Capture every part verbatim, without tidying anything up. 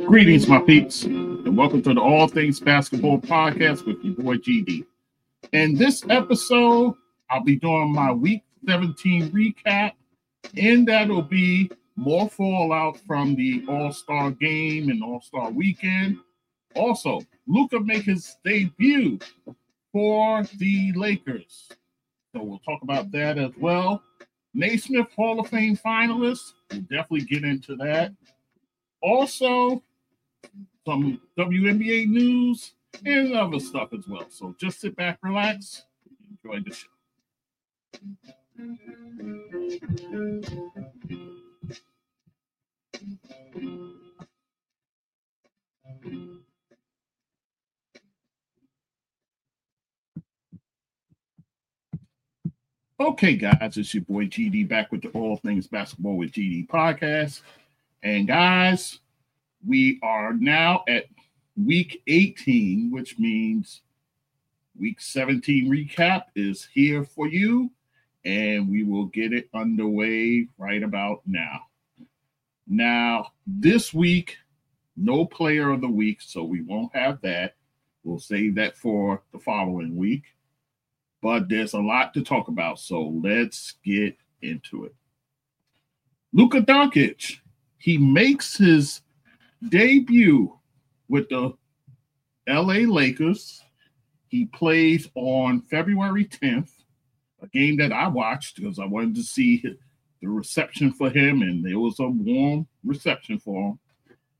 Greetings, my peeps, and welcome to the All Things Basketball Podcast with your boy G D. In this episode, I'll be doing my Week seventeen recap, and that'll be more fallout from the All-Star Game and All-Star Weekend. Also, Luka make his debut for the Lakers, so we'll talk about that as well. Naismith Hall of Fame finalist, we'll definitely get into that. Also, some W N B A news and other stuff as well. So just sit back, relax, enjoy the show. Okay, guys, it's your boy G D back with the All Things Basketball with G D podcast. And guys, we are now at week eighteen, which means week seventeen recap is here for you, and we will get it underway right about now. Now, this week, no player of the week, so we won't have that. We'll save that for the following week. But there's a lot to talk about, so let's get into it. Luka Doncic, he makes his debut with the L A Lakers. He plays on February tenth, a game that I watched because I wanted to see the reception for him, and there was a warm reception for him.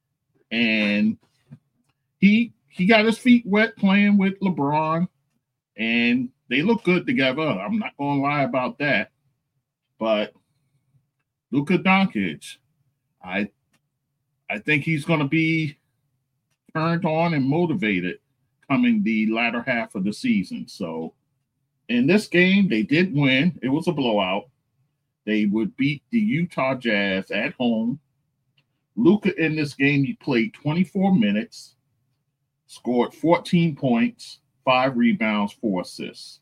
And he he got his feet wet playing with LeBron, and they look good together. I'm not going to lie about that. But Luka Doncic, I I think he's going to be turned on and motivated coming the latter half of the season. So in this game, they did win. It was a blowout. They would beat the Utah Jazz at home. Luka in this game, he played twenty-four minutes, scored fourteen points, five rebounds, four assists.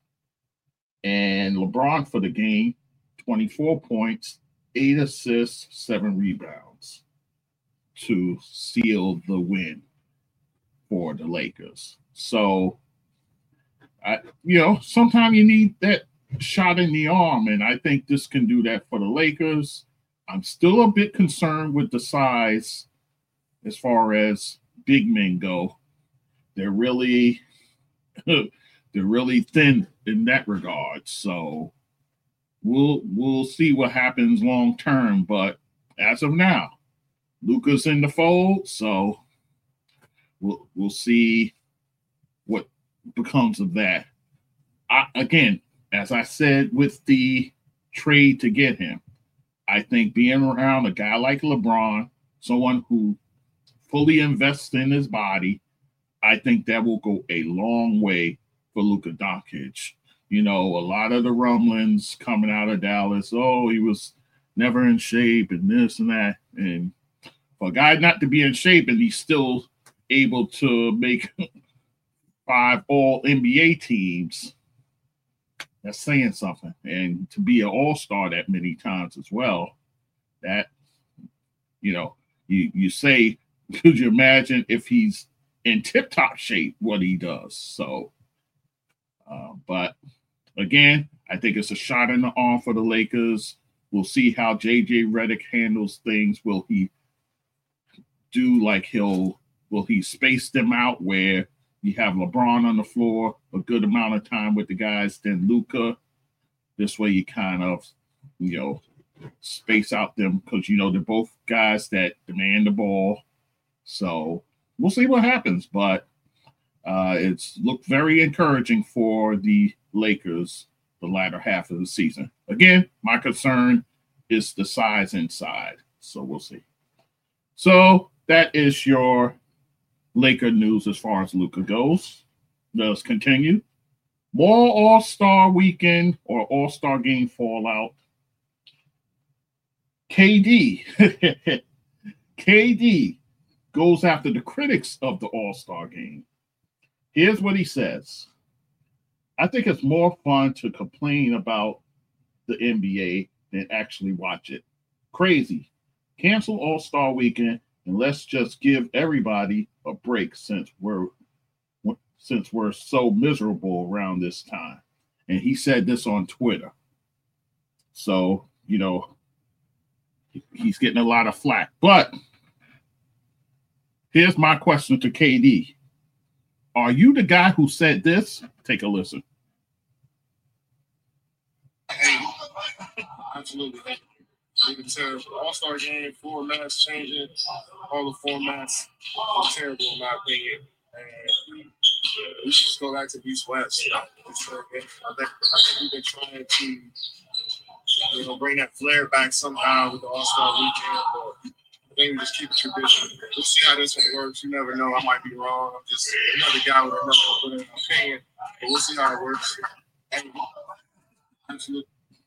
And LeBron for the game, twenty-four points, eight assists, seven rebounds to seal the win for the Lakers. So, I, you know, sometimes you need that shot in the arm, and I think this can do that for the Lakers. I'm still a bit concerned with the size as far as big men go. They're really they're really thin in that regard. So we'll we'll see what happens long term. But as of now, Luka's in the fold, so we'll we'll see what becomes of that. I, again, as I said with the trade to get him, I think being around a guy like LeBron, someone who fully invests in his body, I think that will go a long way for Luka Doncic. You know, a lot of the rumblings coming out of Dallas, oh, he was never in shape and this and that. And for a guy not to be in shape and he's still able to make five all N B A teams, that's saying something. And to be an all-star that many times as well, that, you know, you, you say, could you imagine if he's in tip-top shape, what he does? So, uh, but again, I think it's a shot in the arm for the Lakers. We'll see how J J Redick handles things. Will he do like he'll, will he space them out where you have LeBron on the floor a good amount of time with the guys, then Luka? This way you kind of, you know, space out them because, you know, they're both guys that demand the ball. So we'll see what happens. But uh, it's looked very encouraging for the Lakers the latter half of the season. Again, my concern is the size inside. So we'll see. So that is your Laker news as far as Luka goes. Let's continue. More All-Star Weekend or All-Star Game fallout. K D. K D goes after the critics of the All-Star Game. Here's what he says. I think it's more fun to complain about the N B A than actually watch it. Crazy. Cancel All-Star Weekend and let's just give everybody a break since we're since we're so miserable around this time. And he said this on Twitter. So, you know, he's getting a lot of flack. But here's my question to K D. Are you the guy who said this? Take a listen. Hey, absolutely. You can tell All-Star game formats changing, all the formats are terrible in my opinion. And we should just go back to East West. I think, I think we've been trying to, you know, bring that flair back somehow with the All-Star weekend, but I think we just keep it tradition. We'll see how this one works. You never know. I might be wrong. I'm just another guy with another opinion, but we'll see how it works. And, absolutely.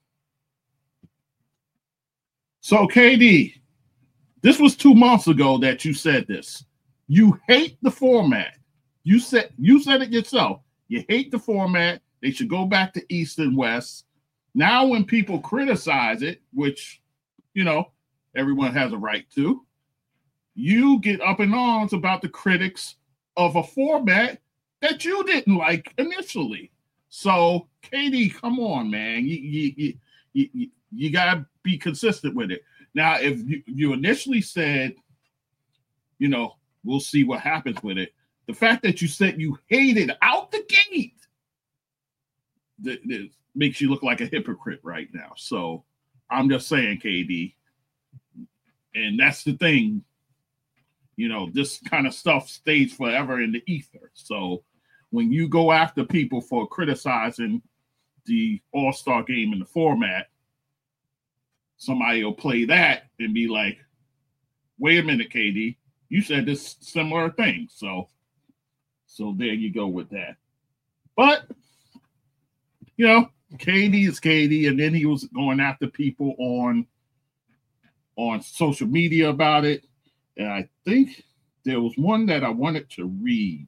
So, K D, this was two months ago that you said this. You hate the format. You said you said it yourself. You hate the format. They should go back to East and West. Now, when people criticize it, which, you know, everyone has a right to, you get up in arms about the critics of a format that you didn't like initially. So, K D, come on, man. You you you you, you, you gotta be consistent with it. Now, if you, you initially said, you know, we'll see what happens with it. The fact that you said you hated out the gate that, that makes you look like a hypocrite right now. So I'm just saying, K D, and that's the thing. You know, this kind of stuff stays forever in the ether. So when you go after people for criticizing the All-Star game in the format, somebody will play that and be like, wait a minute, K D, you said this similar thing. So, so there you go with that. But, you know, K D is K D, and then he was going after people on, on social media about it. And I think there was one that I wanted to read.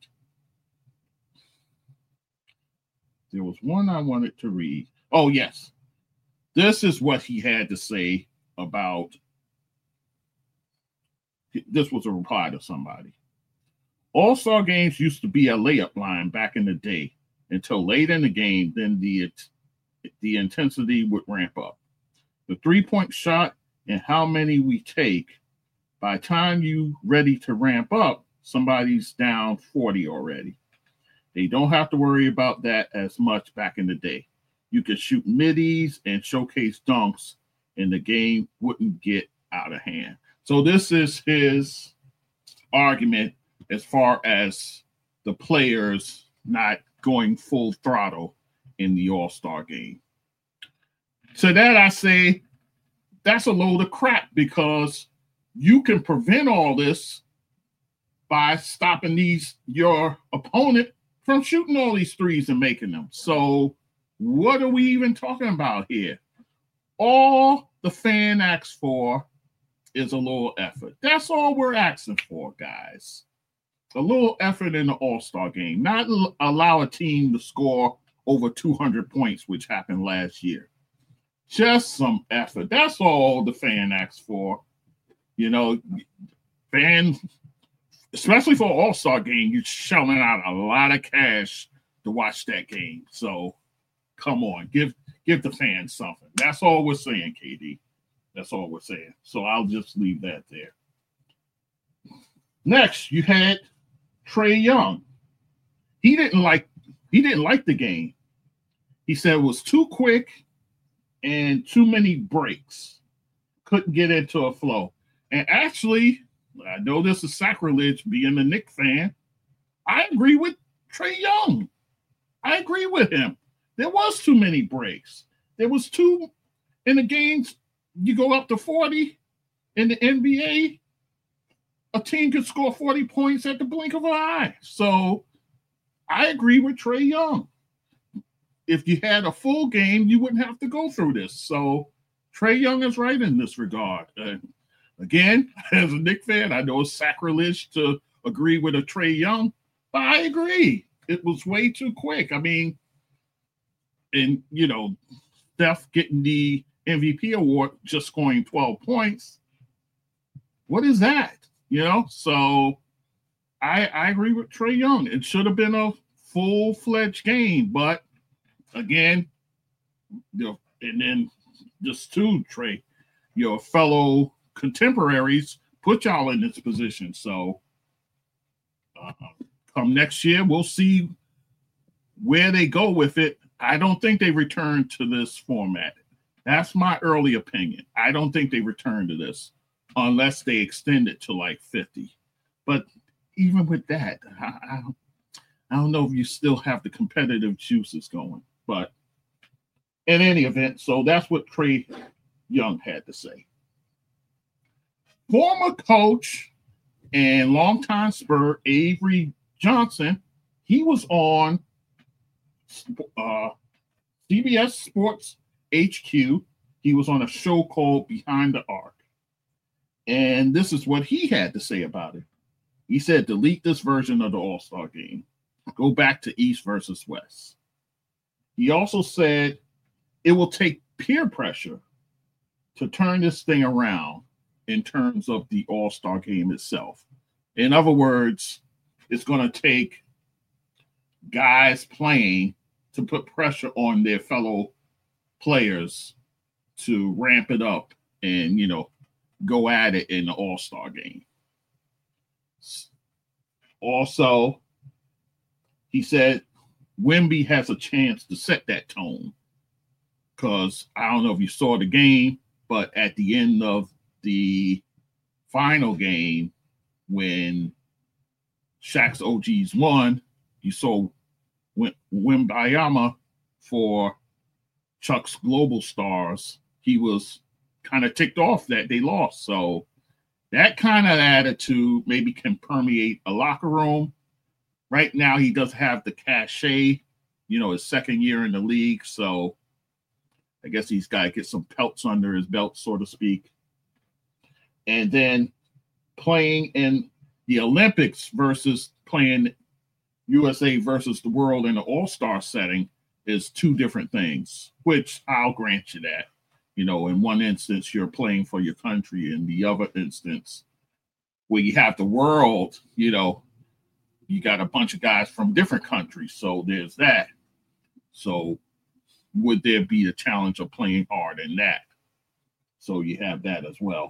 There was one I wanted to read. Oh, yes. This is what he had to say about, this was a reply to somebody. All-Star games used to be a layup line back in the day. Until late in the game, then the, the intensity would ramp up. The three-point shot and how many we take, by the time you ready to ramp up, somebody's down forty already. They don't have to worry about that as much back in the day. You could shoot middies and showcase dunks, and the game wouldn't get out of hand. So this is his argument as far as the players not going full throttle in the All-Star game. To that I say, that's a load of crap, because you can prevent all this by stopping these your opponent from shooting all these threes and making them. So what are we even talking about here? All the fan asks for is a little effort. That's all we're asking for, guys. A little effort in the All-Star game. Not l- allow a team to score over two hundred points, which happened last year. Just some effort. That's all the fan asks for. You know, fan, especially for an All-Star game, you're shelling out a lot of cash to watch that game. So come on, give give the fans something. That's all we're saying, K D. That's all we're saying. So I'll just leave that there. Next, you had Trae Young. He didn't like he didn't like the game. He said it was too quick and too many breaks. Couldn't get into a flow. And actually, I know this is sacrilege being a Knicks fan. I agree with Trae Young. I agree with him. There was too many breaks. There was two in the games. You go up to forty in the N B A, a team could score forty points at the blink of an eye. So I agree with Trae Young. If you had a full game, you wouldn't have to go through this. So Trae Young is right in this regard. Uh, again, as a Knicks fan, I know it's sacrilege to agree with a Trae Young, but I agree. It was way too quick. I mean, and, you know, Steph getting the M V P award, just scoring twelve points. What is that? You know, so I I agree with Trae Young. It should have been a full fledged game, but again, you know, and then just two Trae, your fellow contemporaries put y'all in this position. So uh, come next year, we'll see where they go with it. I don't think they return to this format. That's my early opinion. I don't think they return to this unless they extend it to like fifty. But even with that, I, I, I don't know if you still have the competitive juices going. But in any event, so that's what Trae Young had to say. Former coach and longtime Spur Avery Johnson, he was on uh, C B S Sports H Q. He was on a show called Behind the Arc. And this is what he had to say about it. He said, delete this version of the All-Star game. Go back to East versus West. He also said it will take peer pressure to turn this thing around in terms of the All-Star game itself. In other words, it's going to take guys playing to put pressure on their fellow players to ramp it up and, you know, go at it in the All-Star game. Also, he said Wemby has a chance to set that tone because I don't know if you saw the game, but at the end of the final game, when Shaq's O Gs won, you saw Wembayama for Chuck's Global Stars. He was kind of ticked off that they lost. So that kind of attitude maybe can permeate a locker room. Right now, he doesn't have the cachet, you know, his second year in the league. So I guess he's got to get some pelts under his belt, so to speak. And then playing in the Olympics versus playing U S A versus the world in an all-star setting is two different things, which I'll grant you that. You know, in one instance, you're playing for your country. In the other instance, where you have the world, you know, you got a bunch of guys from different countries. So there's that. So would there be a challenge of playing hard in that? So you have that as well.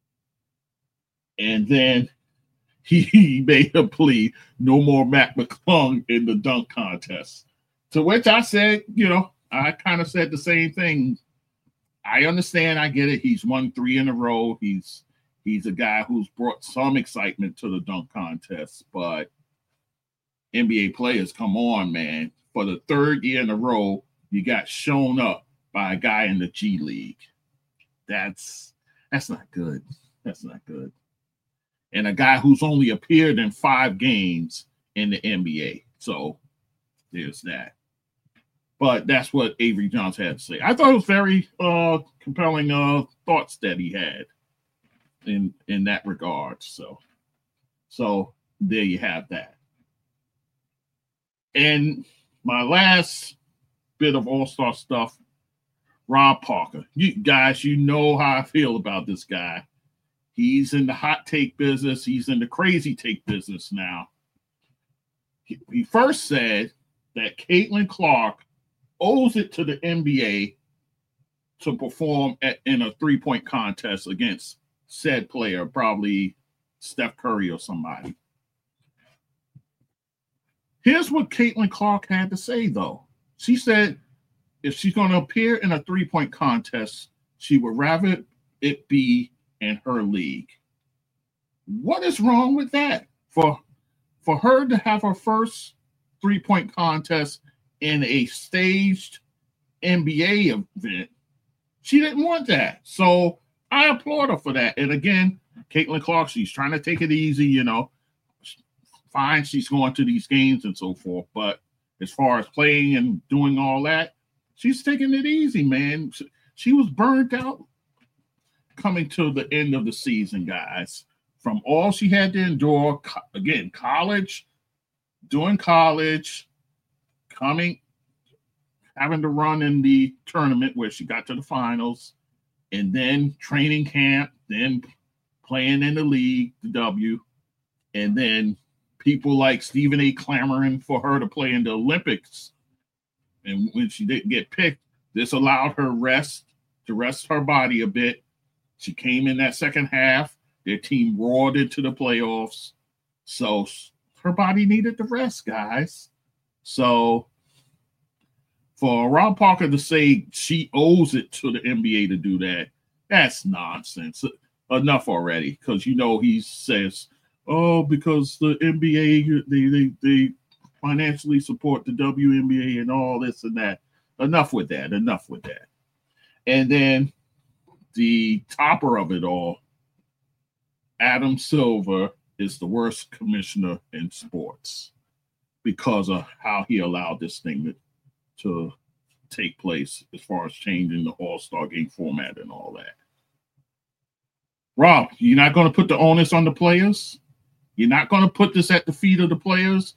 And then he made a plea, no more Mac McClung in the dunk contest. To which I said, you know, I kind of said the same thing. I understand, I get it. He's won three in a row. He's he's a guy who's brought some excitement to the dunk contest. But N B A players, come on, man. For the third year in a row, you got shown up by a guy in the G League. That's that's not good. That's not good. And a guy who's only appeared in five games in the N B A. So there's that. But that's what Avery Johnson had to say. I thought it was very uh, compelling uh, thoughts that he had in in that regard. So, so there you have that. And my last bit of all-star stuff, Rob Parker. You guys, you know how I feel about this guy. He's in the hot take business. He's in the crazy take business now. He, he first said that Caitlin Clark owes it to the N B A to perform at, in a three-point contest against said player, probably Steph Curry or somebody. Here's what Caitlin Clark had to say, though. She said if she's going to appear in a three-point contest, she would rather it be in her league. What is wrong with that? For, for her to have her first three-point contest in a staged N B A event, she didn't want that. So I applaud her for that. And again, Caitlin Clark, she's trying to take it easy, you know. Fine, she's going to these games and so forth. But as far as playing and doing all that, she's taking it easy, man. She was burnt out coming to the end of the season, guys. From all she had to endure, again, college, doing college, coming, having to run in the tournament where she got to the finals, and then training camp, then playing in the league, the W, and then people like Stephen A. clamoring for her to play in the Olympics. And when she didn't get picked, this allowed her rest to rest her body a bit. She came in that second half. Their team roared into the playoffs. So her body needed the rest, guys. So for Rob Parker to say she owes it to the N B A to do that, that's nonsense. Enough already, because you know he says, oh, because the N B A, they, they, they financially support the W N B A and all this and that. Enough with that. Enough with that. And then the topper of it all, Adam Silver is the worst commissioner in sports because of how he allowed this thing to, to take place as far as changing the All-Star game format and all that. Rob, you're not going to put the onus on the players? You're not going to put this at the feet of the players?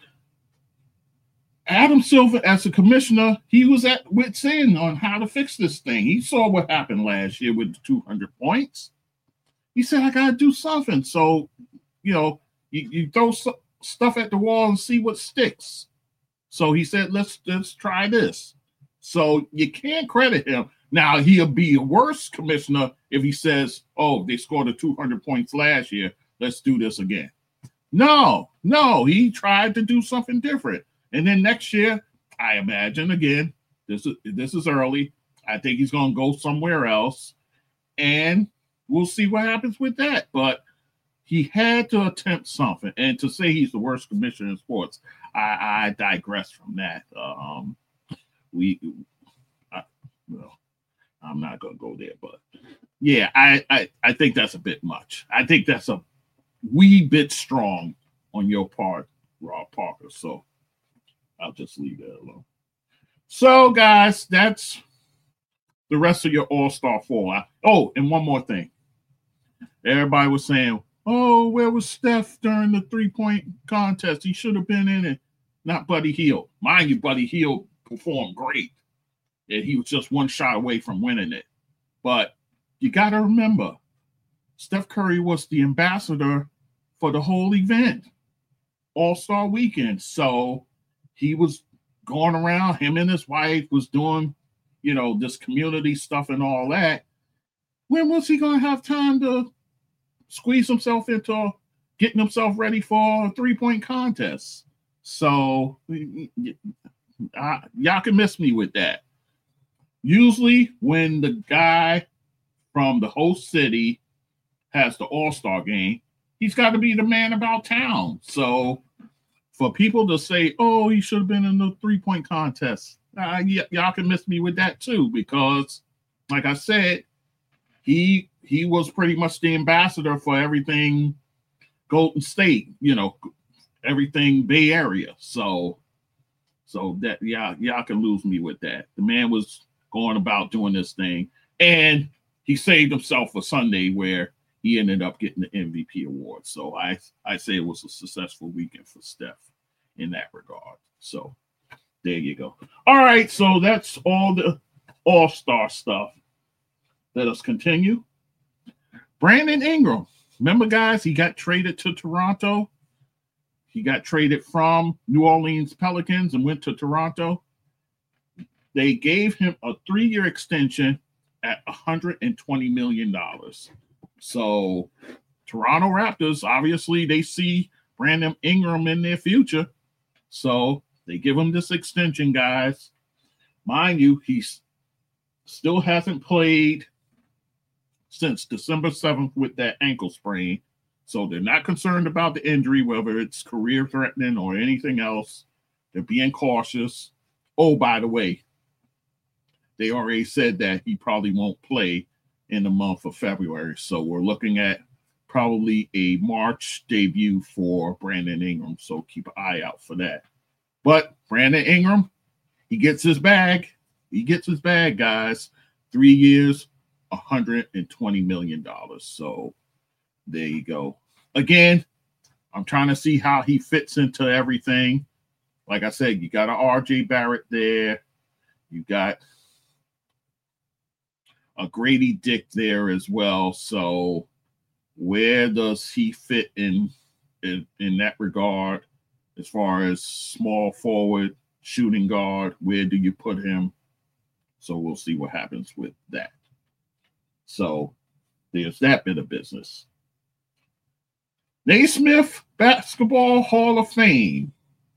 Adam Silver, as a commissioner, he was at wit's end on how to fix this thing. He saw what happened last year with the two hundred points. He said, I got to do something. So, you know, you, you throw so, stuff at the wall and see what sticks. So he said, let's, let's try this. So you can't credit him. Now, he'll be a worse commissioner if he says, oh, they scored a two hundred points last year. Let's do this again. No, no, he tried to do something different. And then next year, I imagine, again, this is this is early. I think he's going to go somewhere else. And we'll see what happens with that. But he had to attempt something. And to say he's the worst commissioner in sports, I, I digress from that. Um, we, I, well, I'm not going to go there. But, yeah, I, I, I think that's a bit much. I think that's a wee bit strong on your part, Rob Parker. So I'll just leave that alone. So, guys, that's the rest of your All-Star four. Oh, and one more thing. Everybody was saying, oh, where was Steph during the three-point contest? He should have been in it. Not Buddy Hield. Mind you, Buddy Hield performed great. And he was just one shot away from winning it. But you got to remember, Steph Curry was the ambassador for the whole event, All-Star Weekend. So he was going around, him and his wife was doing, you know, this community stuff and all that. When was he going to have time to squeeze himself into getting himself ready for a three-point contest? So I, y'all can miss me with that. Usually when the guy from the host city has the All-Star game, he's got to be the man about town. So for people to say, oh, he should have been in the three-point contest, uh, y- y'all can miss me with that too, because, like I said, he he was pretty much the ambassador for everything Golden State, you know, everything Bay Area. So, so that yeah, y'all can lose me with that. The man was going about doing this thing, and he saved himself for Sunday, where he ended up getting the M V P award. So I I say it was a successful weekend for Steph in that regard. So there you go. All right, so that's all the All-Star stuff. Let us continue. Brandon Ingram. Remember, guys, he got traded to Toronto. He got traded from New Orleans Pelicans and went to Toronto. They gave him a three-year extension at one hundred twenty million dollars. So Toronto Raptors, obviously, they see Brandon Ingram in their future. So they give him this extension, guys. Mind you, he still hasn't played since December seventh with that ankle sprain. So they're not concerned about the injury, whether it's career-threatening or anything else. They're being cautious. Oh, by the way, they already said that he probably won't play in the month of February. So we're looking at probably a March debut for Brandon Ingram. So keep an eye out for that. But Brandon Ingram, he gets his bag. He gets his bag, guys. Three years, one hundred twenty million dollars. So there you go. Again, I'm trying to see how he fits into everything. Like I said, you got an R J Barrett there. You got a Grady Dick there as well. So where does he fit in, in in that regard as far as small forward, shooting guard? Where do you put him? So we'll see what happens with that. So there's that bit of business. Naismith Basketball Hall of Fame.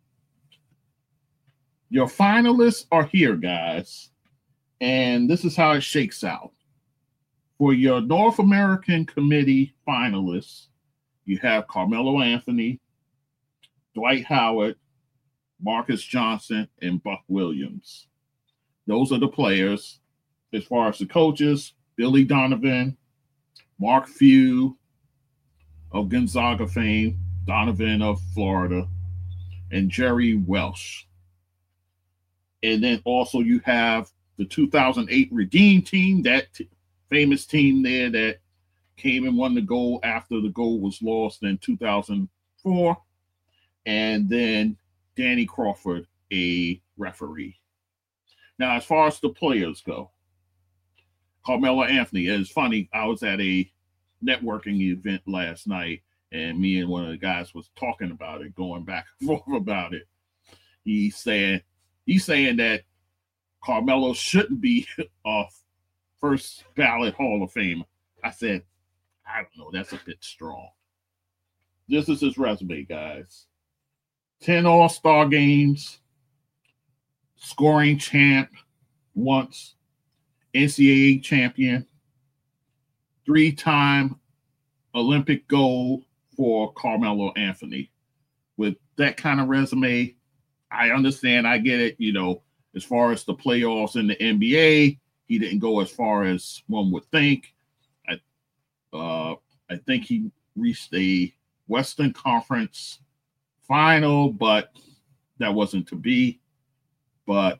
Your finalists are here, guys. And this is how it shakes out. For your North American Committee finalists, you have Carmelo Anthony, Dwight Howard, Marcus Johnson, and Buck Williams. Those are the players. As far as the coaches, Billy Donovan, Mark Few of Gonzaga fame, Donovan of Florida, and Jerry Welsh. And then also you have the two thousand eight Redeem team, that t- famous team there that came and won the gold after the gold was lost in two thousand four. And then Danny Crawford, a referee. Now, as far as the players go, Carmelo Anthony, it's funny, I was at a networking event last night, and me and one of the guys was talking about it, going back and forth about it. He's saying, he's saying that Carmelo shouldn't be a first ballot Hall of Fame. I said, I don't know, that's a bit strong. This is his resume, guys. ten All-Star games, scoring champ once, N C double A champion, three-time Olympic gold for Carmelo Anthony. With that kind of resume, I understand, I get it, you know, as far as the playoffs in the N B A, he didn't go as far as one would think. I, uh, I think he reached a Western Conference final, but that wasn't to be. But,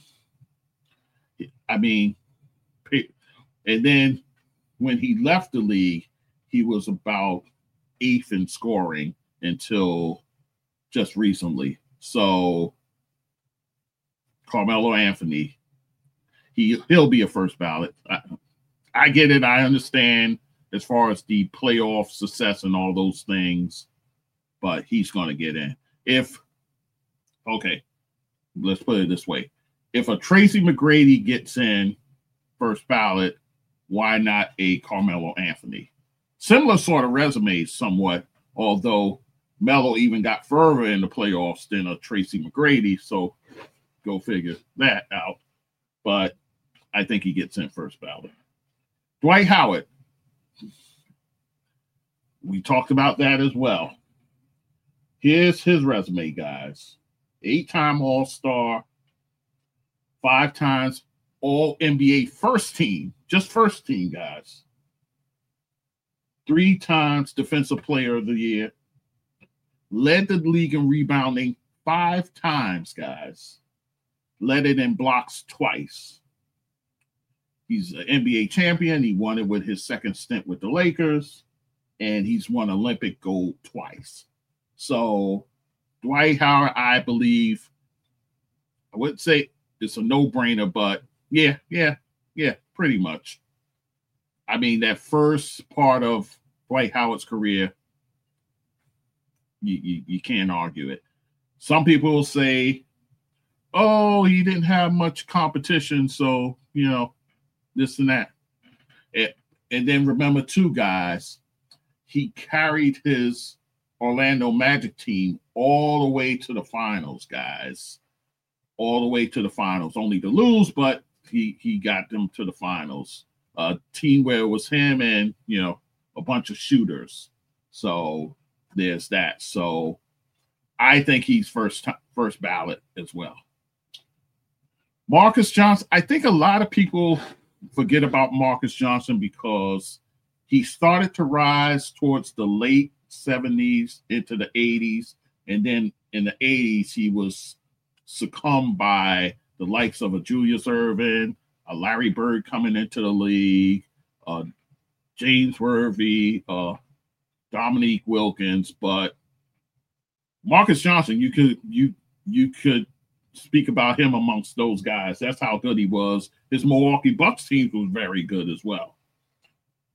I mean, and then when he left the league, he was about eighth in scoring until just recently. So Carmelo Anthony, he, he'll be a first ballot. I, I get it. I understand as far as the playoff success and all those things, but he's going to get in. If, okay, let's put it this way. If a Tracy McGrady gets in first ballot, why not a Carmelo Anthony? Similar sort of resume somewhat, although Melo even got further in the playoffs than a Tracy McGrady, so go figure that out. But I think he gets in first ballot. Dwight Howard. We talked about that as well. Here's his resume, guys. Eight-time All-Star, five times All N B A first team, just first team, guys. Three times Defensive Player of the Year. Led the league in rebounding five times, guys. Led it in blocks twice. He's an N B A champion. He won it with his second stint with the Lakers. And he's won Olympic gold twice. So Dwight Howard, I believe, I wouldn't say it's a no-brainer, but yeah, yeah, yeah, pretty much. I mean, that first part of Dwight Howard's career, you, you, you can't argue it. Some people will say, oh, he didn't have much competition, so, you know, this and that. It, and then remember, too, guys, he carried his Orlando Magic team all the way to the finals, guys. All the way to the finals. Only to lose, but he, he got them to the finals. A team where it was him and, you know, a bunch of shooters. So there's that. So I think he's first first ballot as well. Marcus Johnson. I think a lot of people forget about Marcus Johnson because he started to rise towards the late seventies into the eighties. And then in the eighties, he was succumbed by the likes of a Julius Erving, a Larry Bird coming into the league, uh, James Worthy, uh, Dominique Wilkins. But Marcus Johnson, you could you you could speak about him amongst those guys. That's how good he was. His Milwaukee Bucks team was very good as well.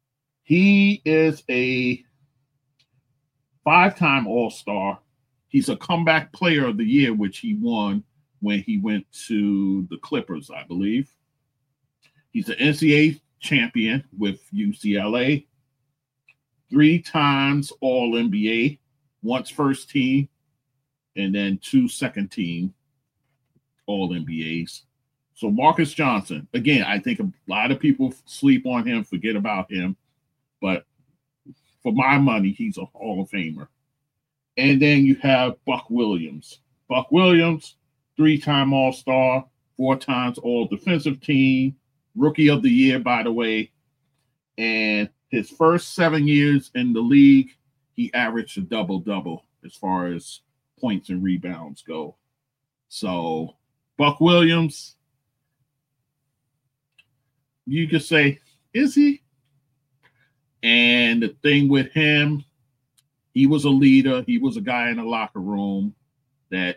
He is a five-time All-Star. He's a comeback player of the year, which he won when he went to the Clippers, I believe. He's an N C double A champion with U C L A. Three times All N B A, once first team, and then two second team All N B As. So Marcus Johnson, again, I think a lot of people sleep on him, forget about him, but for my money, he's a Hall of Famer. And then you have Buck Williams. Buck Williams, three-time All-Star, four times All-Defensive Team, Rookie of the Year, by the way. And his first seven years in the league, he averaged a double-double as far as points and rebounds go. So Buck Williams, you could say, is he? And the thing with him, he was a leader. He was a guy in the locker room that,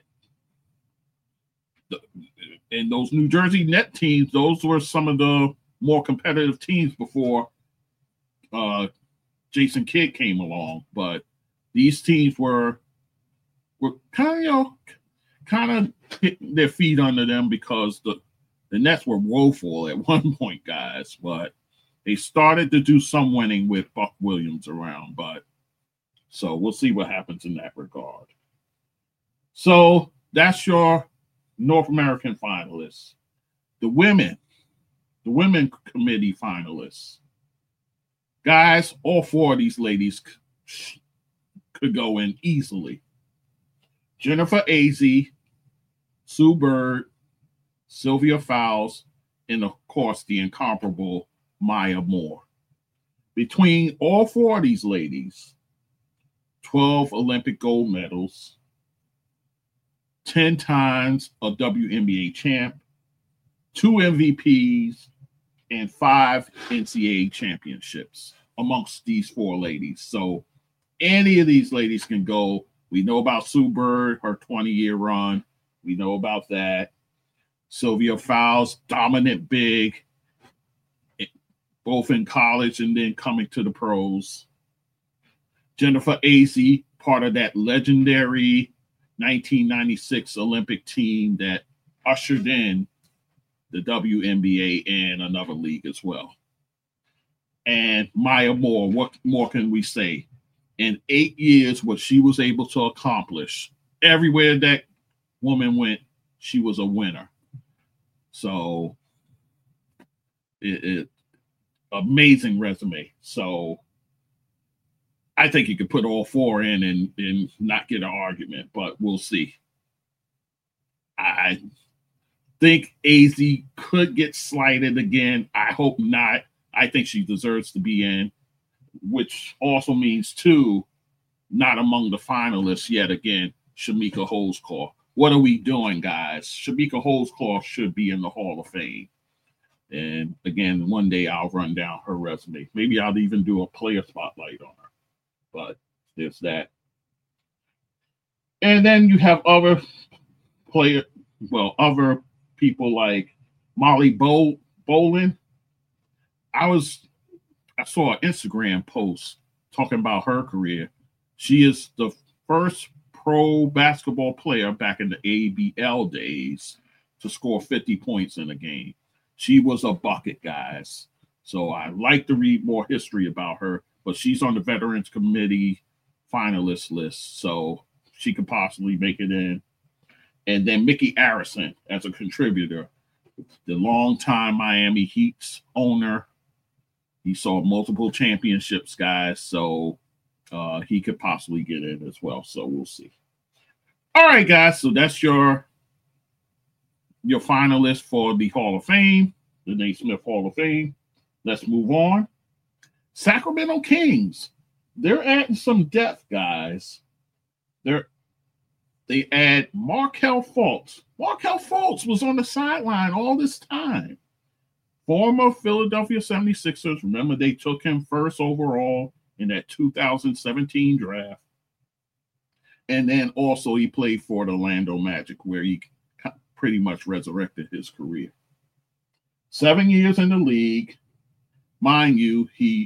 in those New Jersey Net teams, those were some of the more competitive teams before uh, Jason Kidd came along. But these teams were were kind of, you know, kind of hitting their feet under them because the the Nets were woeful at one point, guys. But they started to do some winning with Buck Williams around. But so we'll see what happens in that regard. So that's your North American finalists. The women, the women committee finalists. Guys, all four of these ladies c- could go in easily. Jennifer Azzi, Sue Bird, Sylvia Fowles, and of course the incomparable Maya Moore. Between all four of these ladies, twelve Olympic gold medals, ten times a W N B A champ, two M V Ps, and five N C double A championships amongst these four ladies. So any of these ladies can go. We know about Sue Bird, her twenty-year run. We know about that. Sylvia Fowles, dominant big, both in college and then coming to the pros. Jennifer Azzi, part of that legendary nineteen ninety-six Olympic team that ushered in the W N B A and another league as well. And Maya Moore, what more can we say? In eight years, what she was able to accomplish, everywhere that woman went, she was a winner. So, it, it amazing resume. So, I think you could put all four in and, and not get an argument, but we'll see. I think Azzi could get slighted again. I hope not. I think she deserves to be in, which also means, too, not among the finalists yet again, Shamika Holdsclaw. What are we doing, guys? Shamika Holdsclaw should be in the Hall of Fame. And again, one day I'll run down her resume. Maybe I'll even do a player spotlight on her. But there's that. And then you have other player, well, other people like Molly Bo- Bolin. I was, I saw an Instagram post talking about her career. She is the first pro basketball player back in the A B L days to score fifty points in a game. She was a bucket, guys. So I like to read more history about her, but she's on the Veterans Committee finalist list, so she could possibly make it in. And then Mickey Arison as a contributor, the longtime Miami Heat's owner. He saw multiple championships, guys, so uh, he could possibly get in as well. So we'll see. All right, guys, so that's your your finalist for the Hall of Fame, the Naismith Hall of Fame. Let's move on. Sacramento Kings. They're adding some depth, guys. They're they add Markelle Fultz. Markelle Fultz was on the sideline all this time. Former Philadelphia seventy-sixers. Remember, they took him first overall in that two thousand seventeen draft. And then also he played for the Orlando Magic, where he pretty much resurrected his career. Seven years in the league. Mind you, he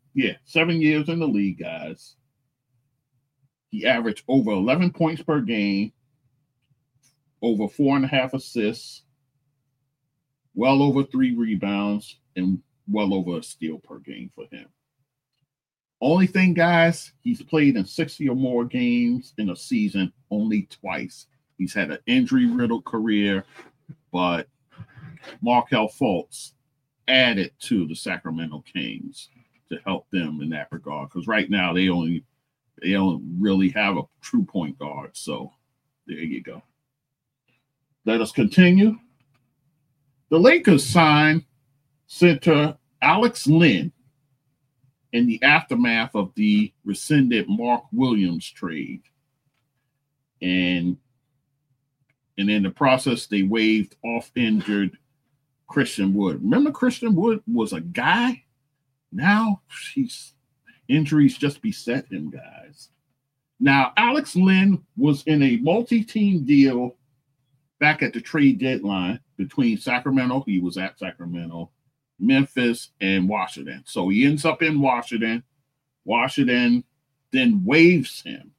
Yeah, seven years in the league, guys. He averaged over eleven points per game, over four and a half assists, well over three rebounds, and well over a steal per game for him. Only thing, guys, he's played in sixty or more games in a season only twice. He's had an injury-riddled career, but Markelle Fultz added to the Sacramento Kings to help them in that regard. Because right now they only they don't really have a true point guard. So there you go. Let us continue. The Lakers signed center Alex Len in the aftermath of the rescinded Mark Williams trade. And, and in the process, they waived off injured Christian Wood. Remember, Christian Wood was a guy? Now she's injuries just beset him, guys. Now, Alex Len was in a multi-team deal back at the trade deadline between Sacramento. He was at Sacramento, Memphis, and Washington. So he ends up in Washington. Washington then waives him.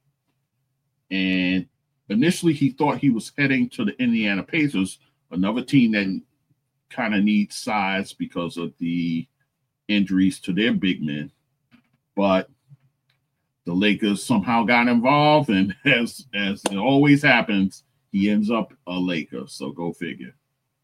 And initially he thought he was heading to the Indiana Pacers, another team that kind of needs size because of the injuries to their big men. But the Lakers somehow got involved, and as, as it always happens, he ends up a Laker. So go figure.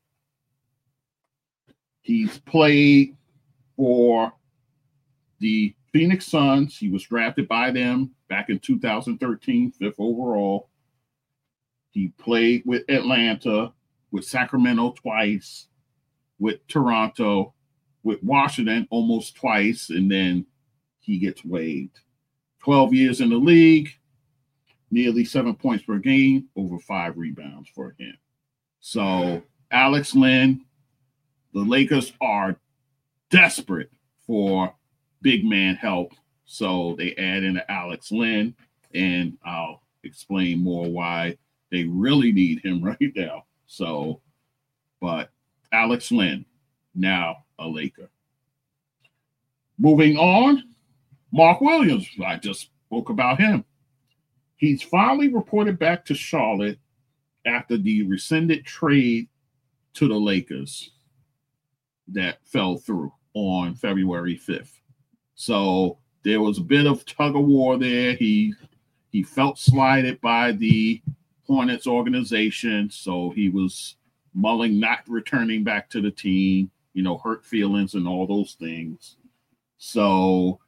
He's played for the Phoenix Suns. He was drafted by them back in two thousand thirteen, fifth overall. He played with Atlanta, with Sacramento twice, with Toronto, with Washington almost twice, and then he gets waived. twelve years in the league, nearly seven points per game, over five rebounds for him. So Alex Len, the Lakers are desperate for big man help. So they add in Alex Len, and I'll explain more why they really need him right now. So, but Alex Len, now a Laker. Moving on, Mark Williams. I just spoke about him. He's finally reported back to Charlotte after the rescinded trade to the Lakers that fell through on February fifth. So there was a bit of tug of war there. He he felt slighted by the Hornets organization, so he was mulling not returning back to the team, you know, hurt feelings and all those things. So,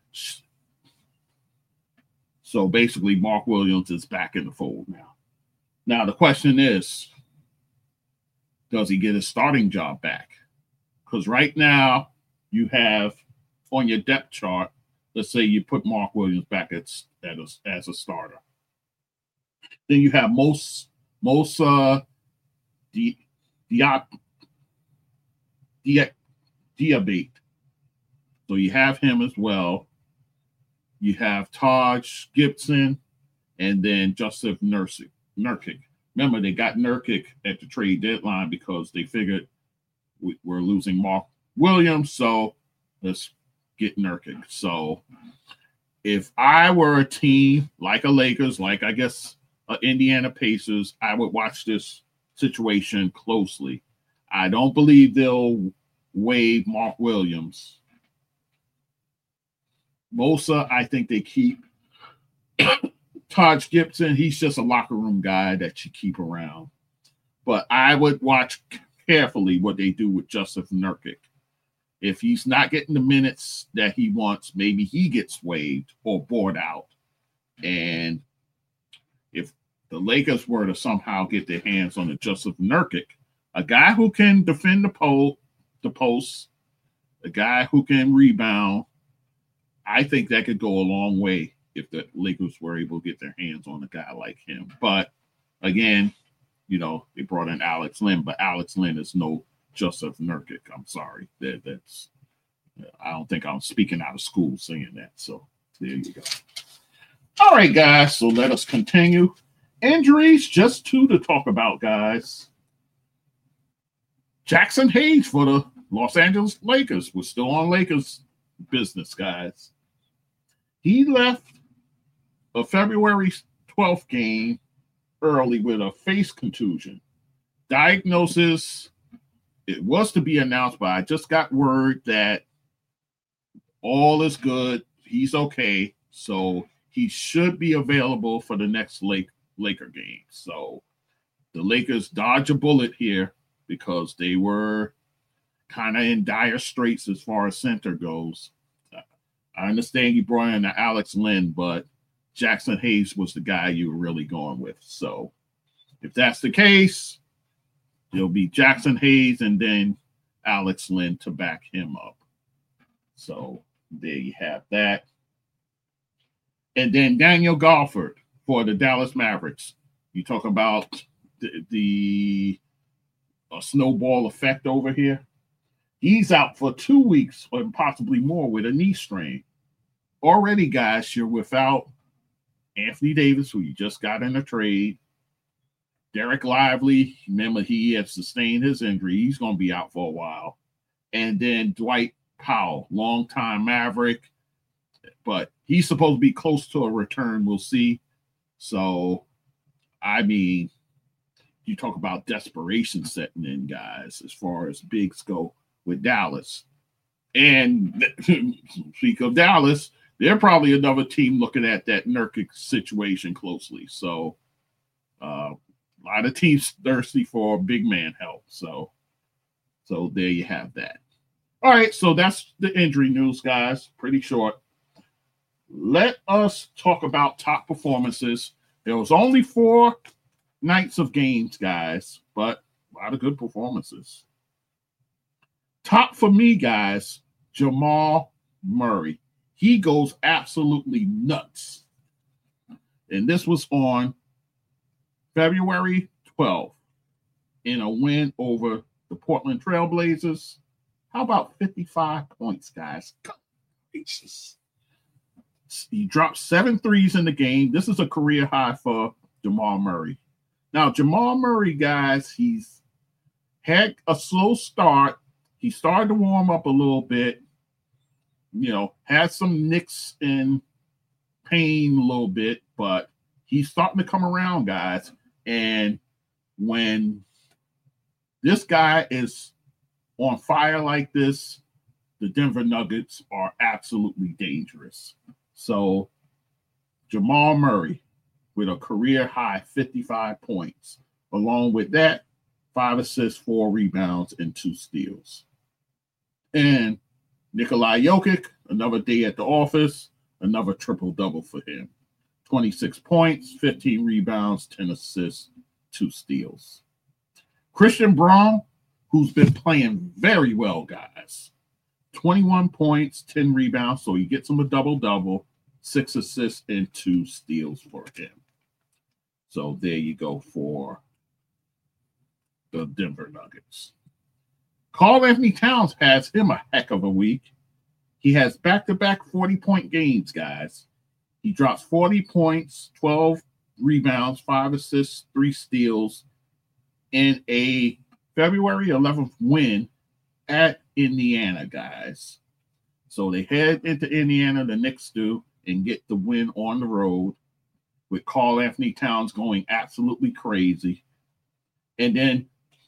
so basically, Mark Williams is back in the fold now. Now, the question is, does he get his starting job back? Because right now, you have on your depth chart, let's say you put Mark Williams back as, as, a, as a starter. Then you have most, most, uh, Di, Diab, Diab, Diabate. So you have him as well. You have Taj Gibson and then Jusuf Nurkic. Remember, they got Nurkic at the trade deadline because they figured we, we're losing Mark Williams, so let's get Nurkic. So if I were a team like a Lakers, like I guess uh, Indiana Pacers, I would watch this situation closely. I don't believe they'll waive Mark Williams. Mosa, I think they keep. Taj Gibson, he's just a locker room guy that you keep around. But I would watch carefully what they do with Jusuf Nurkic. If he's not getting the minutes that he wants, maybe he gets waived or bought out. And if the Lakers were to somehow get their hands on the Jusuf Nurkic, a guy who can defend the pole, the post, a guy who can rebound, I think that could go a long way if the Lakers were able to get their hands on a guy like him. But again, you know, they brought in Alex Len, but Alex Len is no Jusuf Nurkic. I'm sorry. That, that's I don't think I'm speaking out of school saying that. So there you go. All right, guys. So let us continue. Injuries, just two to talk about, guys. Jackson Hayes for the Los Angeles Lakers was still on Lakers business, guys. He left a February twelfth game early with a face contusion. Diagnosis, it was to be announced, but I just got word that all is good. He's okay. So he should be available for the next Lake, Laker game. So the Lakers dodge a bullet here because they were kind of in dire straits as far as center goes. I understand you brought in Alex Len, but Jackson Hayes was the guy you were really going with. So if that's the case, it'll be Jackson Hayes and then Alex Len to back him up. So there you have that. And then Daniel Gafford for the Dallas Mavericks. You talk about the, the uh, snowball effect over here. He's out for two weeks or possibly more with a knee strain. Already, guys, you're without Anthony Davis, who you just got in a trade. Derek Lively, remember he had sustained his injury. He's going to be out for a while. And then Dwight Powell, longtime Maverick. But he's supposed to be close to a return. We'll see. So, I mean, you talk about desperation setting in, guys, as far as bigs go with Dallas. And speak of Dallas, they're probably another team looking at that Nurkic situation closely. So, uh, a lot of teams thirsty for big man help. So, so there you have that. All right, so that's the injury news, guys. Pretty short. Let us talk about top performances. There was only four nights of games, guys, but a lot of good performances. Top for me, guys, Jamal Murray. He goes absolutely nuts. And this was on February twelfth in a win over the Portland Trailblazers. How about fifty-five points, guys? Jesus. He dropped seven threes in the game. This is a career high for Jamal Murray. Now, Jamal Murray, guys, he's had a slow start. He started to warm up a little bit, you know, had some nicks and pain a little bit, but he's starting to come around, guys. And when this guy is on fire like this, the Denver Nuggets are absolutely dangerous. So Jamal Murray with a career high fifty-five points. Along with that, five assists, four rebounds, and two steals. And Nikola Jokic, another day at the office, another triple-double for him. twenty-six points, fifteen rebounds, ten assists, two steals. Christian Braun, who's been playing very well, guys. twenty-one points, ten rebounds, so he gets him a double-double, six assists, and two steals for him. So there you go for the Denver Nuggets. Karl-Anthony Towns has him a heck of a week. He has back-to-back forty-point games, guys. He drops forty points, twelve rebounds, five assists, three steals in a February eleventh win at Indiana, guys. So they head into Indiana, the Knicks do, and get the win on the road with Karl-Anthony Towns going absolutely crazy. And then,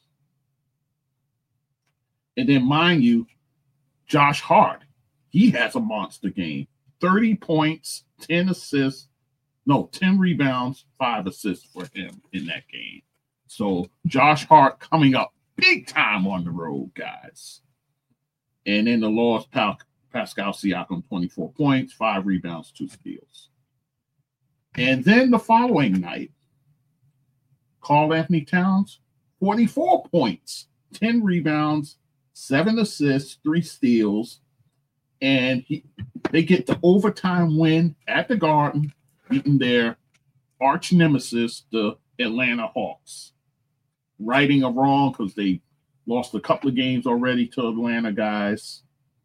and then mind you, Josh Hart, he has a monster game. thirty points, ten assists, no, ten rebounds, five assists for him in that game. So Josh Hart coming up big time on the road, guys. And in the loss, Pascal Siakam, twenty-four points, five rebounds, two steals. And then the following night, Karl-Anthony Towns, forty-four points, ten rebounds, seven assists, three steals. And he, they get the overtime win at the Garden, beating their arch nemesis, the Atlanta Hawks. Righting a wrong because they lost a couple of games already to Atlanta, guys.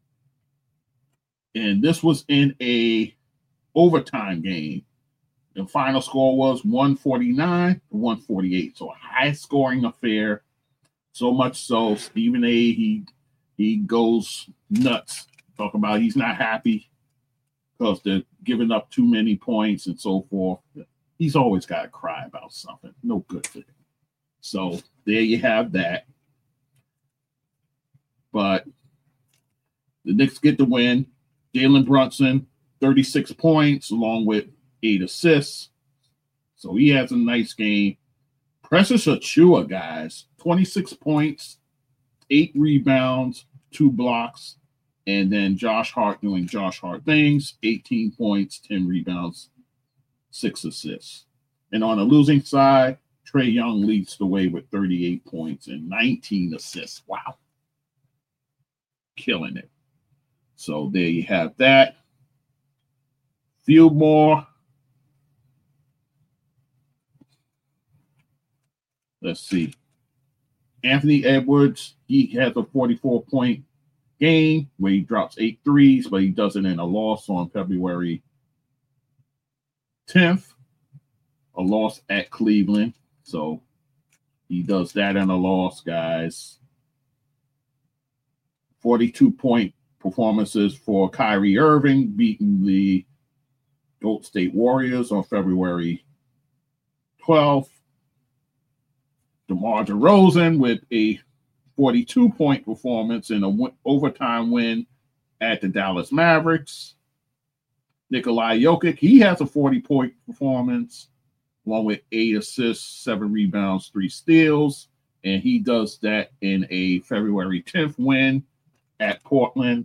And this was in a overtime game. The final score was one forty-nine to one forty-eight. So a high-scoring affair. So much so, Stephen A., he, he goes nuts Talk about he's not happy because they're giving up too many points and so forth. He's always got to cry about something. No good for him. So there you have that. But the Knicks get the win. Jalen Brunson, thirty-six points, along with eight assists. So he has a nice game. Precious Achiuwa, guys, twenty-six points, eight rebounds, two blocks. And then Josh Hart doing Josh Hart things, eighteen points, ten rebounds, six assists. And on the losing side, Trae Young leads the way with thirty-eight points and nineteen assists. Wow. Killing it. So there you have that. Few more. Let's see. Anthony Edwards, he has a forty-four point game where he drops eight threes, but he does it in a loss on February tenth, a loss at Cleveland. So he does that in a loss, guys. forty-two point performances for Kyrie Irving, beating the Golden State Warriors on February twelfth. DeMar DeRozan with a forty-two point performance in an w- overtime win at the Dallas Mavericks. Nikola Jokic, he has a forty point performance, along with eight assists, seven rebounds, three steals. And he does that in a February tenth win at Portland.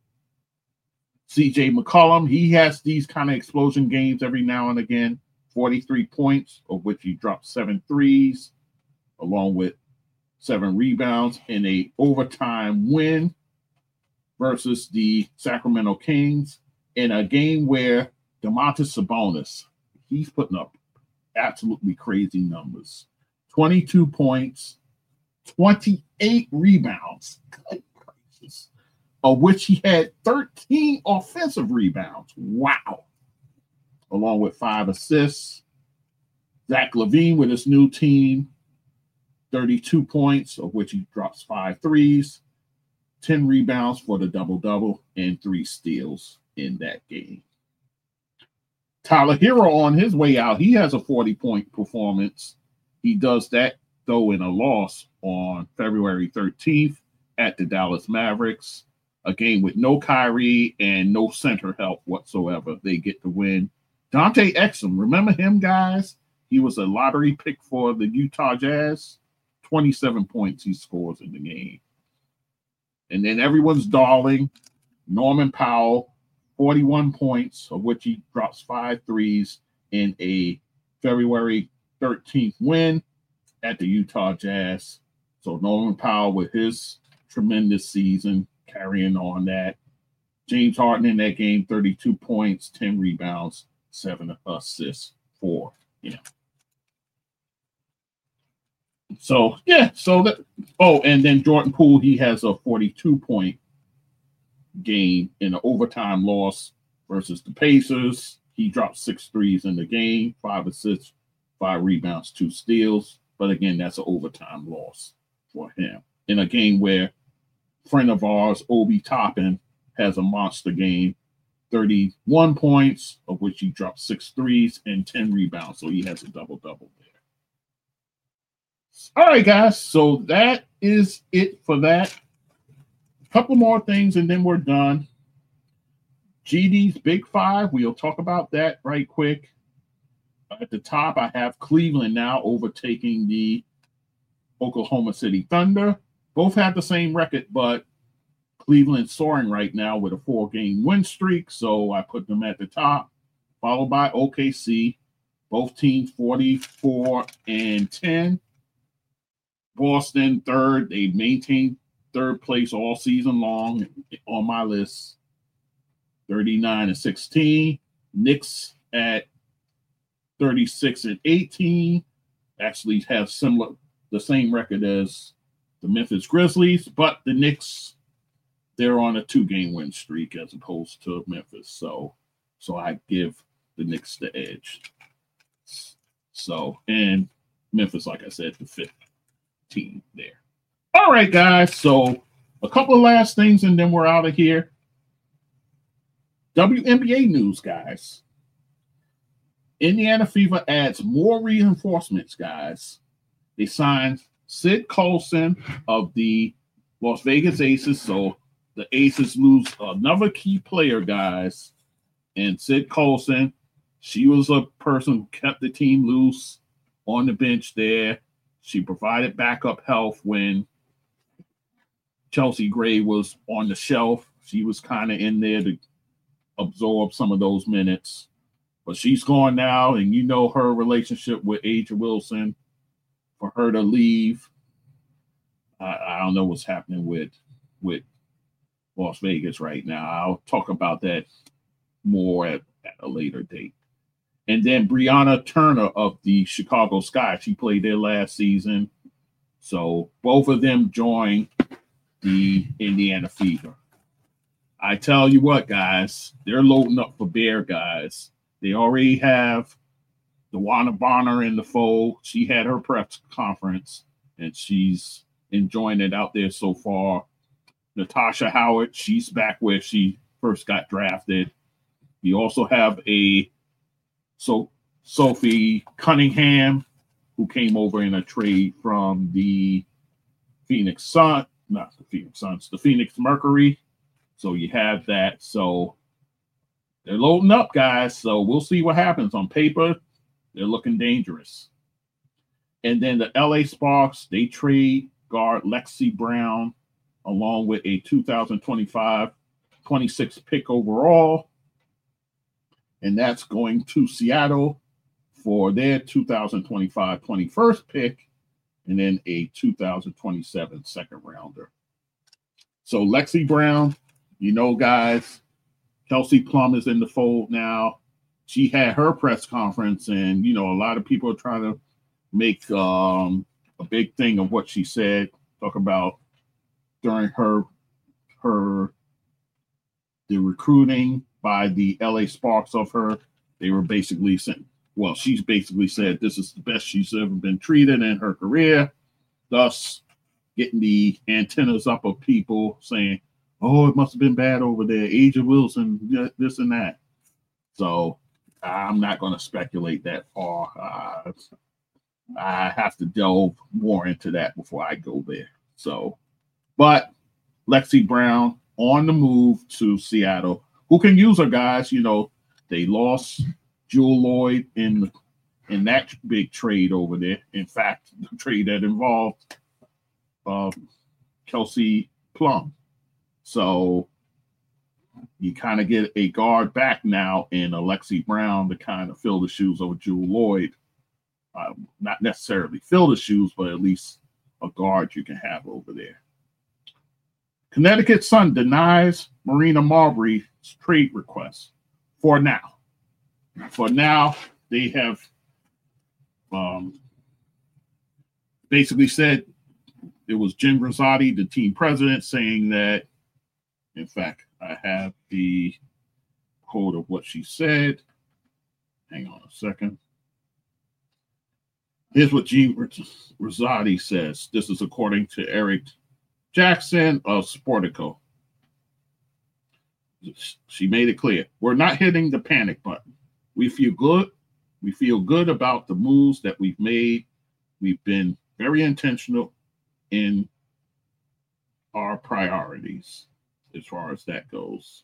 C J McCollum, he has these kind of explosion games every now and again. forty-three points, of which he dropped seven threes, along with seven rebounds in a overtime win versus the Sacramento Kings in a game where Domantas Sabonis, he's putting up absolutely crazy numbers. twenty-two points, twenty-eight rebounds. Good gracious. Of which he had thirteen offensive rebounds. Wow. Along with five assists. Zach LaVine with his new team, thirty-two points, of which he drops five threes, ten rebounds for the double-double, and three steals in that game. Tyler Hero on his way out, he has a forty point performance. He does that, though, in a loss on February thirteenth at the Dallas Mavericks. A game with no Kyrie and no center help whatsoever. They get the win. Dante Exum, remember him, guys? He was a lottery pick for the Utah Jazz. twenty-seven points he scores in the game. And then everyone's darling, Norman Powell, forty-one points, of which he drops five threes in a February thirteenth win at the Utah Jazz. So Norman Powell with his tremendous season carrying on that. James Harden in that game, thirty-two points, ten rebounds, seven assists for him. So, yeah, so that, oh, and then Jordan Poole, he has a forty-two point game in an overtime loss versus the Pacers. He dropped six threes in the game, five assists, five rebounds, two steals. But again, that's an overtime loss for him. In a game where a friend of ours, Obi Toppin, has a monster game, thirty-one points, of which he dropped six threes and ten rebounds. So he has a double-double there. All right, guys. So that is it for that. A couple more things, and then we're done. G D's Big Five. We'll talk about that right quick. At the top, I have Cleveland now overtaking the Oklahoma City Thunder. Both have the same record, but Cleveland's soaring right now with a four-game win streak, so I put them at the top, followed by O K C. Both teams forty-four and ten. Boston third. They maintained third place all season long on my list, thirty-nine and sixteen. Knicks at thirty-six and eighteen. Actually have similar, the same record as the Memphis Grizzlies, but the Knicks, they're on a two-game win streak as opposed to Memphis. So, so I give the Knicks the edge. So, and Memphis, like I said, the fifth team there. All right, guys. So a couple of last things, and then we're out of here. W N B A news, guys. Indiana Fever adds more reinforcements, guys. They signed Sid Colson of the Las Vegas Aces. So the Aces lose another key player, guys. And Sid Colson, she was a person who kept the team loose on the bench there. She provided backup health when Chelsea Gray was on the shelf. She was kind of in there to absorb some of those minutes. But she's gone now, and you know her relationship with A'ja Wilson. For her to leave, I, I don't know what's happening with, with Las Vegas right now. I'll talk about that more at, at a later date. And then Brianna Turner of the Chicago Sky. She played there last season. So both of them joined the Indiana Fever. I tell you what, guys, they're loading up for Bear, guys. They already have DeWanna Bonner in the fold. She had her press conference, and she's enjoying it out there so far. Natasha Howard, she's back where she first got drafted. You also have a so Sophie Cunningham, who came over in a trade from the Phoenix Sun, not the Phoenix Suns, the Phoenix Mercury. So you have that. So they're loading up, guys. So we'll see what happens. On paper, they're looking dangerous. And then the L A Sparks, they trade guard Lexi Brown along with a two thousand twenty-five twenty-six pick overall. And that's going to Seattle for their two thousand twenty-five twenty-first pick and then a two thousand twenty-seven second rounder. So Lexi Brown, you know, guys, Kelsey Plum is in the fold now. She had her press conference, and, you know, a lot of people are trying to make um, a big thing of what she said, talk about during her, her, the recruiting by the L A Sparks of her. They were basically saying, well, she's basically said this is the best she's ever been treated in her career, thus getting the antennas up of people saying, oh, it must have been bad over there. A'ja Wilson, this and that. So I'm not going to speculate that far. Uh, I have to delve more into that before I go there. So, but Lexi Brown on the move to Seattle, who can use her, guys. You know, they lost Jewel Lloyd in in that big trade over there. In fact, the trade that involved uh, Kelsey Plum. So you kind of get a guard back now in Alexi Brown to kind of fill the shoes of Jewel Lloyd. Uh, not necessarily fill the shoes, but at least a guard you can have over there. Connecticut Sun denies Marina Marbury's trade request for now. For now, they have um, basically said it was Jen Rosati, the team president, saying that, in fact, I have the quote of what she said. Hang on a second. Here's what Jean Rosati says. This is according to Eric Jackson of Sportico. She made it clear. We're not hitting the panic button. We feel good. We feel good about the moves that we've made. We've been very intentional in our priorities as far as that goes.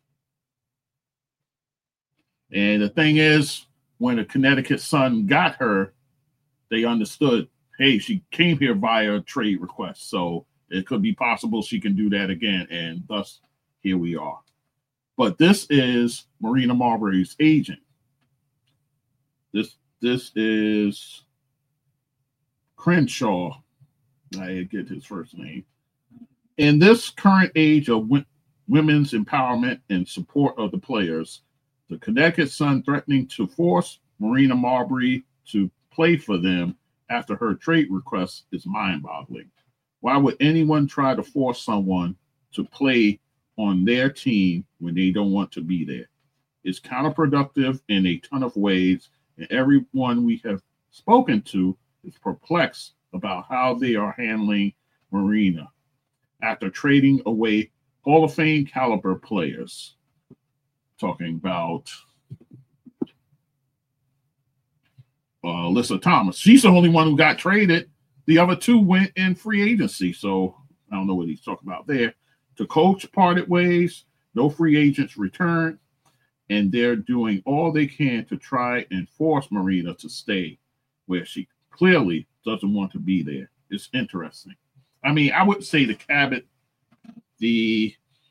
And the thing is, when the Connecticut Sun got her, they understood, hey, she came here via a trade request. So it could be possible she can do that again. And thus, here we are. But this is Marina Marbury's agent. This this is Crenshaw. I get his first name. In this current age of w- women's empowerment and support of the players, the Connecticut Sun threatening to force Marina Marbury to play for them after her trade request is mind-boggling. Why would anyone try to force someone to play on their team when they don't want to be there? It's counterproductive in a ton of ways, and everyone we have spoken to is perplexed about how they are handling Marina after trading away Hall of Fame caliber players. talking about uh, Alyssa Thomas. She's the only one who got traded. The other two went in free agency. So I don't know what he's talking about there. The coach parted ways. No free agents returned. And they're doing all they can to try and force Marina to stay where she clearly doesn't want to be there. It's interesting. I mean, I would say the cabinet, the,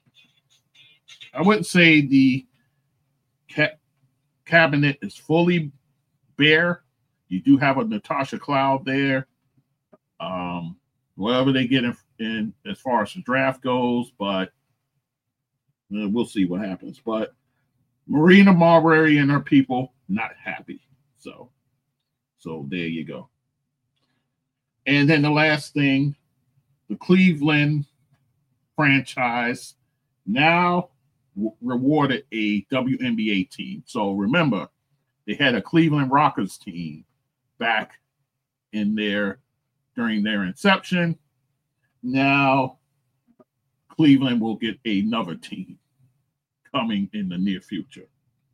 I wouldn't say the ca- cabinet is fully bare. You do have a Natasha Cloud there. Um, whatever they get in, in as far as the draft goes, but uh, we'll see what happens. But Marina Marbury and her people not happy. So, so there you go. And then the last thing, the Cleveland franchise now w- rewarded a W N B A team. So remember, they had a Cleveland Rockers team back in their during their inception. Now Cleveland will get another team coming in the near future.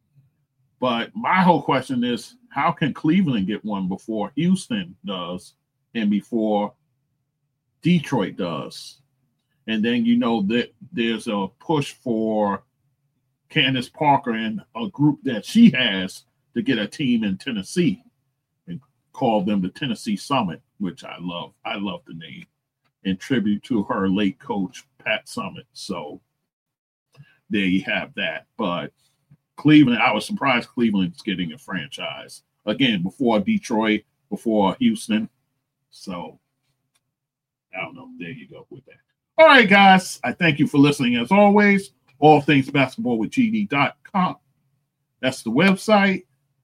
But my whole question is, how can Cleveland get one before Houston does and before Detroit does? And then you know that there's a push for Candace Parker and a group that she has to get a team in Tennessee and call them the Tennessee Summit, which I love. I love the name, in tribute to her late coach, Pat Summitt. So there you have that. But Cleveland, I was surprised Cleveland's getting a franchise. Again, before Detroit, before Houston. So I don't know. There you go with that. All right, guys. I thank you for listening as always. All things basketball with G D dot com. That's the website.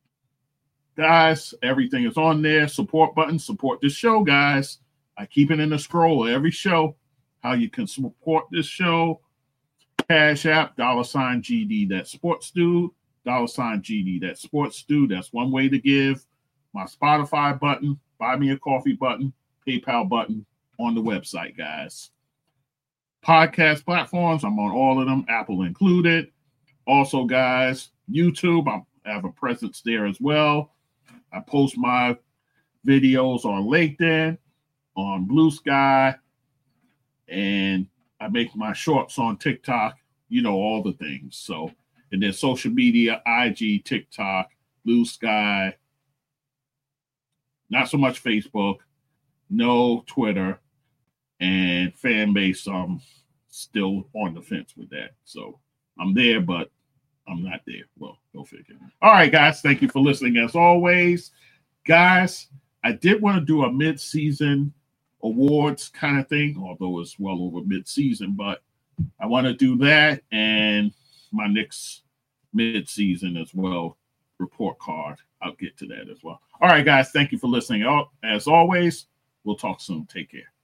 Guys, everything is on there. Support button. Support this show, guys. I keep it in the scroll of every show. How you can support this show. Cash App, dollar sign G D, that sports dude, dollar sign G D, that sports dude. That's one way to give. My Spotify button, buy me a coffee button, PayPal button on the website, guys. Podcast platforms, I'm on all of them, Apple included. Also, guys, YouTube, I have a presence there as well. I post my videos on LinkedIn, on Blue Sky, and I make my shorts on TikTok, you know, all the things. So, and then social media, I G, TikTok, Blue Sky, not so much Facebook, no Twitter, and fan base, I'm still on the fence with that. So I'm there, but I'm not there. Well, go figure. All right, guys, thank you for listening as always. Guys, I did want to do a mid-season awards kind of thing, although it's well over mid-season, but I want to do that and my next mid-season as well report card. I'll get to that as well. All right, guys, thank you for listening. As always, we'll talk soon. Take care.